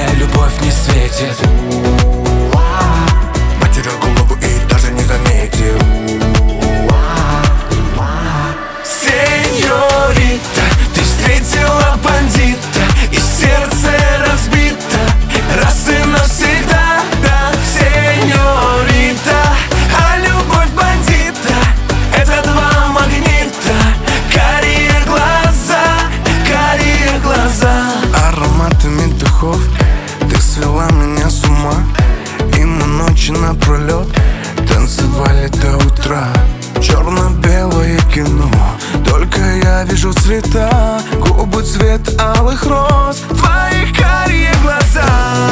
мне любовь не светит. Потерял голову и даже не заметил. Сеньорита, ты встретила бандита, и сердце разбито раз и навсегда. Да, сеньорита, а любовь бандита — это два магнита. Карие глаза. Ароматами духов ты свела меня с ума, и мы ночи напролет танцевали до утра. Черно-белое кино, только я вижу цвета, губы цвет алых роз, Твои карие глаза.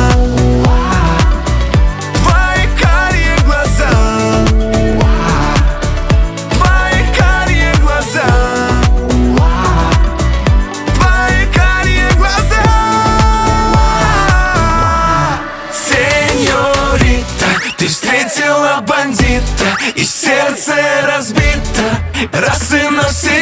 Твои карие глаза. Твои карие глаза. Твои карие глаза. Сеньорита, ты встретила бандита, и сердце разбито раз и навсегда.